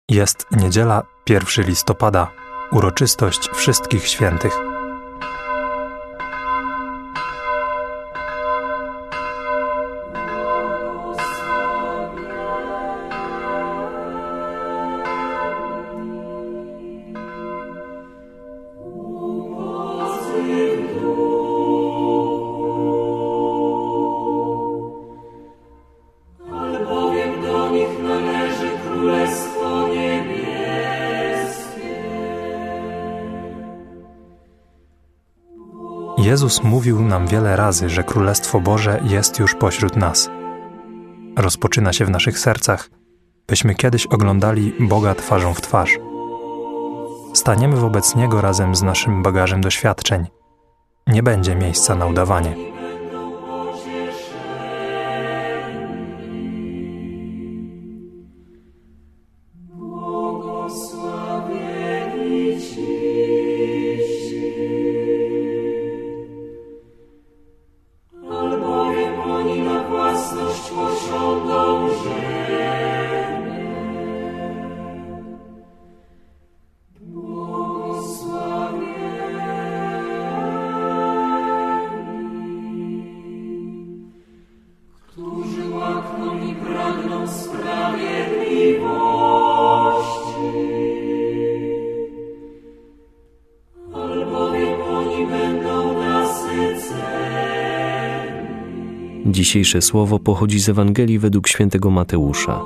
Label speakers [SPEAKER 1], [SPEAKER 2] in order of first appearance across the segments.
[SPEAKER 1] Jest niedziela 1 listopada, uroczystość Wszystkich Świętych. Jezus mówił nam wiele razy, że Królestwo Boże jest już pośród nas. Rozpoczyna się w naszych sercach, byśmy kiedyś oglądali Boga twarzą w twarz. Staniemy wobec Niego razem z naszym bagażem doświadczeń. Nie będzie miejsca na udawanie.
[SPEAKER 2] Dzisiejsze słowo pochodzi z Ewangelii według świętego Mateusza.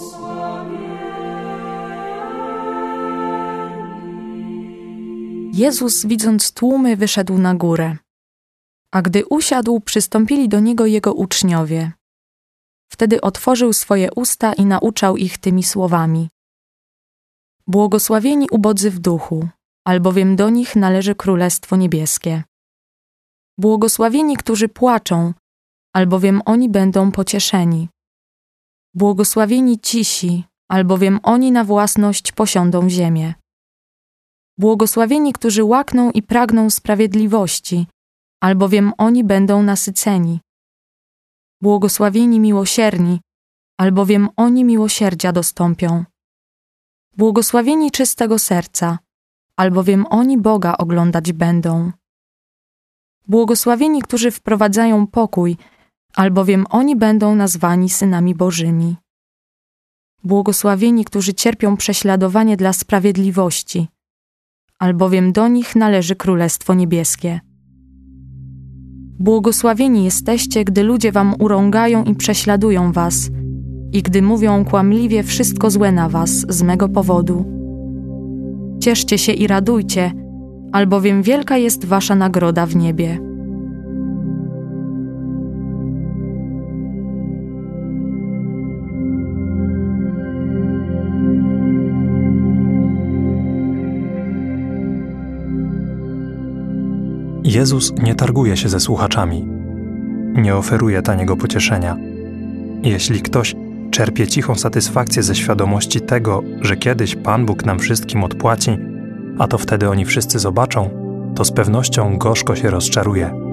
[SPEAKER 3] Jezus, widząc tłumy, wyszedł na górę. A gdy usiadł, przystąpili do Niego Jego uczniowie. Wtedy otworzył swoje usta i nauczał ich tymi słowami. Błogosławieni ubodzy w duchu, albowiem do nich należy Królestwo Niebieskie. Błogosławieni, którzy płaczą, albowiem oni będą pocieszeni. Błogosławieni cisi, albowiem oni na własność posiądą ziemię. Błogosławieni, którzy łakną i pragną sprawiedliwości, albowiem oni będą nasyceni. Błogosławieni miłosierni, albowiem oni miłosierdzia dostąpią. Błogosławieni czystego serca, albowiem oni Boga oglądać będą. Błogosławieni, którzy wprowadzają pokój, albowiem oni będą nazwani synami Bożymi. Błogosławieni, którzy cierpią prześladowanie dla sprawiedliwości, albowiem do nich należy Królestwo Niebieskie. Błogosławieni jesteście, gdy ludzie wam urągają i prześladują was i gdy mówią kłamliwie wszystko złe na was z mego powodu. Cieszcie się i radujcie, albowiem wielka jest wasza nagroda w niebie.
[SPEAKER 1] Jezus nie targuje się ze słuchaczami. Nie oferuje taniego pocieszenia. Jeśli ktoś czerpie cichą satysfakcję ze świadomości tego, że kiedyś Pan Bóg nam wszystkim odpłaci, a to wtedy oni wszyscy zobaczą, to z pewnością gorzko się rozczaruje.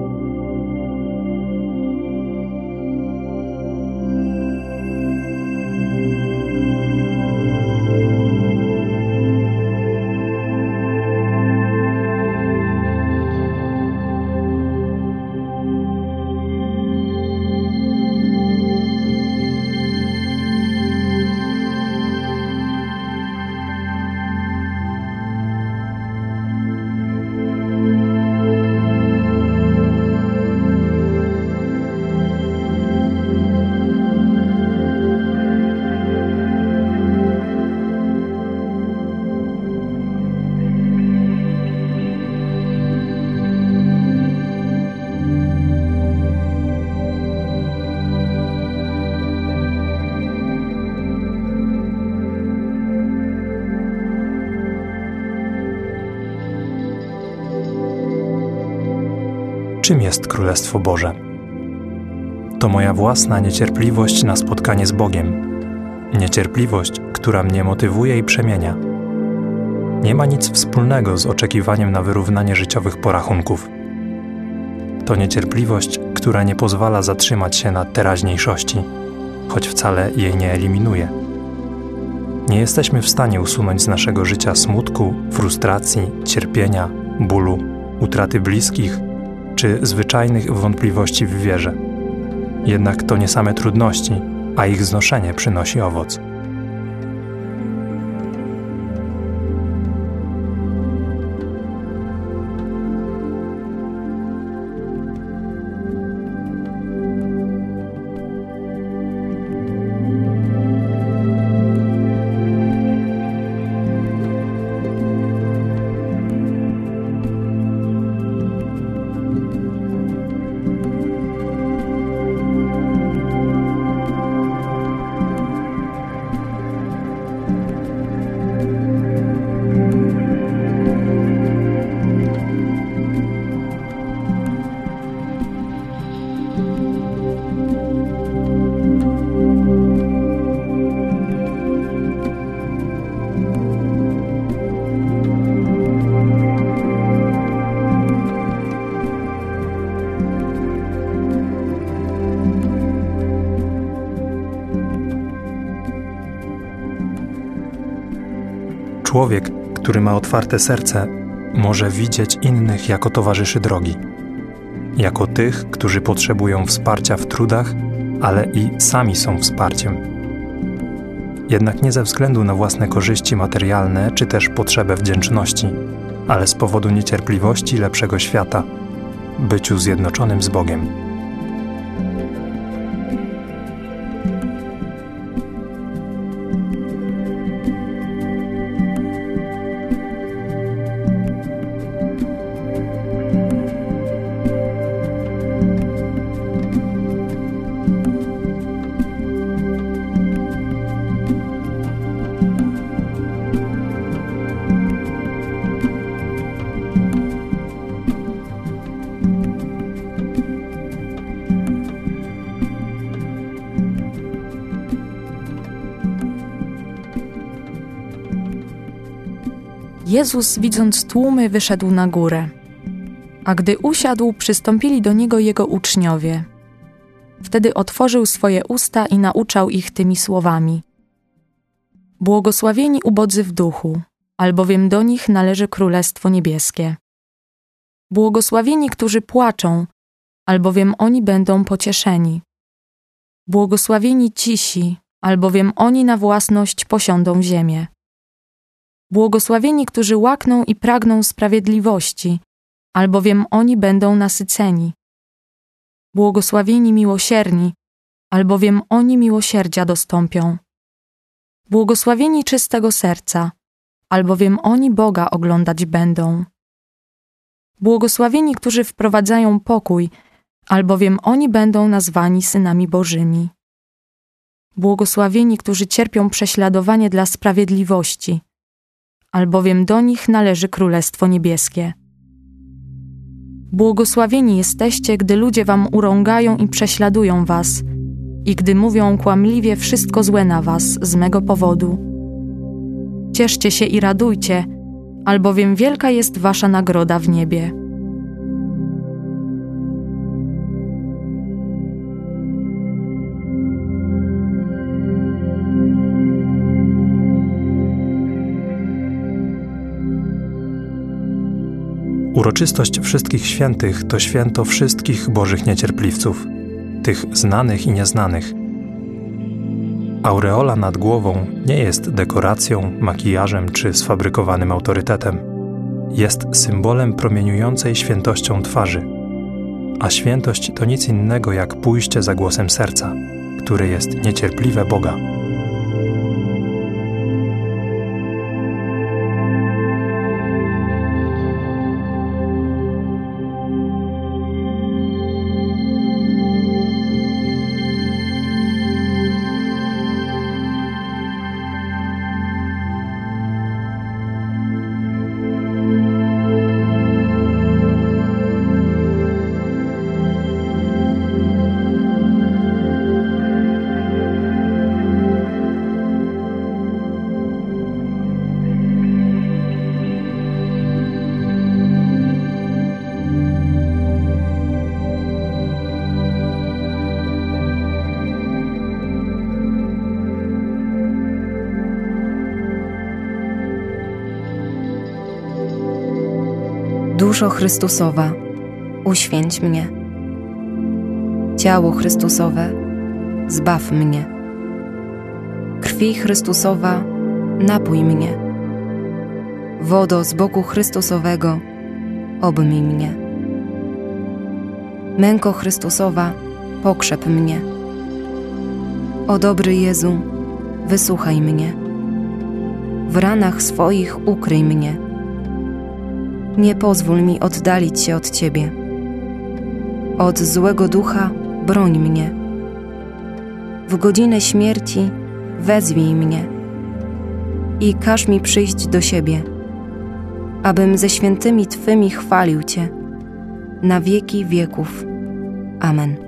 [SPEAKER 1] Czym jest Królestwo Boże? To moja własna niecierpliwość na spotkanie z Bogiem. Niecierpliwość, która mnie motywuje i przemienia. Nie ma nic wspólnego z oczekiwaniem na wyrównanie życiowych porachunków. To niecierpliwość, która nie pozwala zatrzymać się na teraźniejszości, choć wcale jej nie eliminuje. Nie jesteśmy w stanie usunąć z naszego życia smutku, frustracji, cierpienia, bólu, utraty bliskich czy zwyczajnych wątpliwości w wierze. Jednak to nie same trudności, a ich znoszenie przynosi owoc. Człowiek, który ma otwarte serce, może widzieć innych jako towarzyszy drogi, jako tych, którzy potrzebują wsparcia w trudach, ale i sami są wsparciem. Jednak nie ze względu na własne korzyści materialne czy też potrzebę wdzięczności, ale z powodu niecierpliwości lepszego świata, byciu zjednoczonym z Bogiem.
[SPEAKER 3] Jezus, widząc tłumy, wyszedł na górę. A gdy usiadł, przystąpili do Niego Jego uczniowie. Wtedy otworzył swoje usta i nauczał ich tymi słowami. Błogosławieni ubodzy w duchu, albowiem do nich należy Królestwo Niebieskie. Błogosławieni, którzy płaczą, albowiem oni będą pocieszeni. Błogosławieni cisi, albowiem oni na własność posiądą ziemię. Błogosławieni, którzy łakną i pragną sprawiedliwości, albowiem oni będą nasyceni. Błogosławieni miłosierni, albowiem oni miłosierdzia dostąpią. Błogosławieni czystego serca, albowiem oni Boga oglądać będą. Błogosławieni, którzy wprowadzają pokój, albowiem oni będą nazwani synami Bożymi. Błogosławieni, którzy cierpią prześladowanie dla sprawiedliwości, albowiem do nich należy Królestwo Niebieskie. Błogosławieni jesteście, gdy ludzie wam urągają i prześladują was, i gdy mówią kłamliwie wszystko złe na was z mego powodu. Cieszcie się i radujcie, albowiem wielka jest wasza nagroda w niebie.
[SPEAKER 1] Uroczystość Wszystkich Świętych to święto wszystkich Bożych niecierpliwców, tych znanych i nieznanych. Aureola nad głową nie jest dekoracją, makijażem czy sfabrykowanym autorytetem. Jest symbolem promieniującej świętością twarzy, a świętość to nic innego jak pójście za głosem serca, które jest niecierpliwe Boga.
[SPEAKER 4] Duszo Chrystusowa, uświęć mnie. Ciało Chrystusowe, zbaw mnie. Krwi Chrystusowa, napój mnie. Wodo z boku Chrystusowego, obmyj mnie. Męko Chrystusowa, pokrzep mnie. O dobry Jezu, wysłuchaj mnie. W ranach swoich ukryj mnie. Nie pozwól mi oddalić się od Ciebie. Od złego ducha broń mnie. W godzinę śmierci wezwij mnie i każ mi przyjść do siebie, abym ze świętymi Twymi chwalił Cię na wieki wieków. Amen.